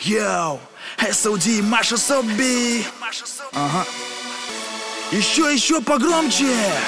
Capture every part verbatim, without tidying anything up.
Йоу, эс о ди, Маша Собби. Ага. Еще, еще погромче.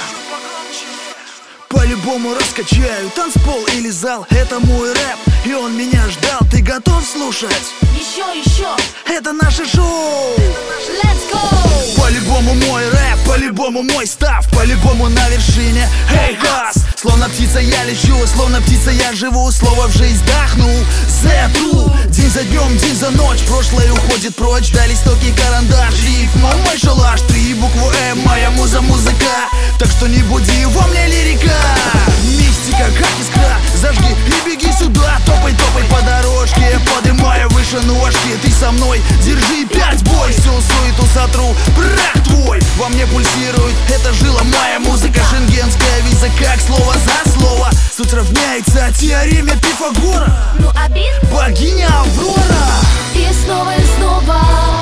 По-любому раскачаю танцпол или зал. Это мой рэп, и он меня ждал. Ты готов слушать? Еще, еще. Это наше шоу. Let's go. По-любому мой рэп, по-любому мой став, по-любому на вершине. Эй, хас! Словно птица я лечу, словно птица я живу. Слово в жизнь вдохну. The True. День за днем, день за ночь. Прошлое уходит прочь. Дали стойкий карандаш. Рифма мой шалаш. Три буквы М, моя муза, музыка. Так что не буди во мне лирика. Мистика, как искра. Зажги и беги сюда. Топай, топай по дорожке, подымая выше ножки. Ты со мной, держи пять бой. Всю суету сотру, брак твой. Во мне пульсирует, это жила моя музыка. Шенгенская виза, как слово за слово. Суть равняется теореме Пифагора. Ну обид. Богиня Аврора. И снова и снова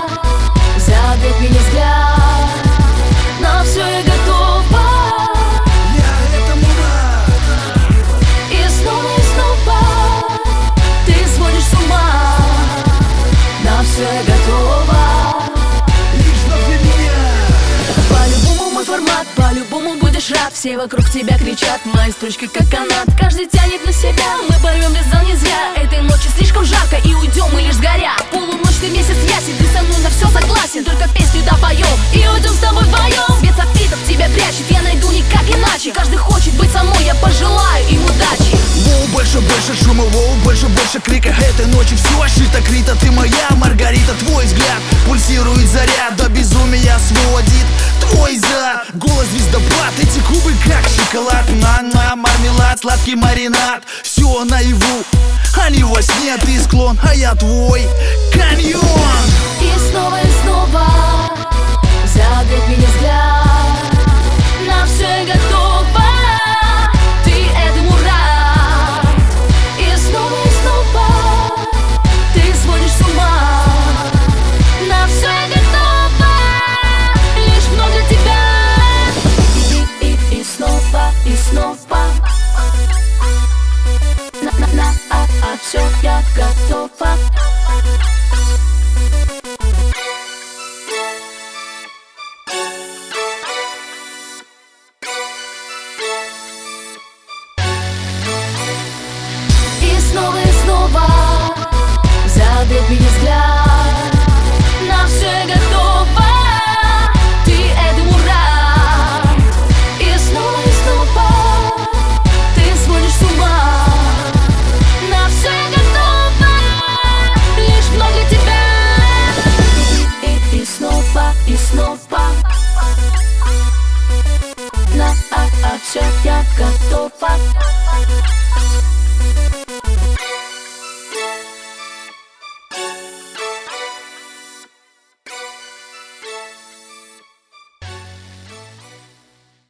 зовет меня взгляд. На все я готова. Я этому рад. И снова и снова ты сводишь с ума. На все я готова. Лишь для меня. По-любому мой формат, по-любому будешь рад. Все вокруг тебя кричат, мои строчки как канат. Каждый тянет на себя, мы порвем резон не зря. Этой ночью слишком жарко и уйдем мы лишь сгоря. Полуночный месяц ясен, ты со мной на все согласен. Только песню допоем и уйдем с тобой вдвоем. Свет софитов тебя прячет, я найду никак иначе. Каждый хочет быть со мной, я пожелаю им удачи. Воу, больше, больше шума, воу, больше, больше крика. Этой ночью все ошито, крита. Ты моя Маргарита, твой взгляд пульсирует заряд. До безумия сводит твой зад. Голос звездопад, эти губы как шоколад. На-на, мармелад, сладкий маринад. Все наяву, а не во сне. Ты склон, а я твой каньон. И снова и снова зовет меня взгляд. На все я готова. Ты этому рад. И снова и снова ты сводишь с ума. На все я готова. Лишь вновь для тебя. И, и, и, и снова, и снова. На, на, на, а, а все я готова. И снова и снова зовет меня взгляд. На все я готова. Ты этому рад. И снова и снова ты сводишь с ума. На все я готова. Лишь вновь для тебя. И, и, и снова, и снова. На а, а все я готова.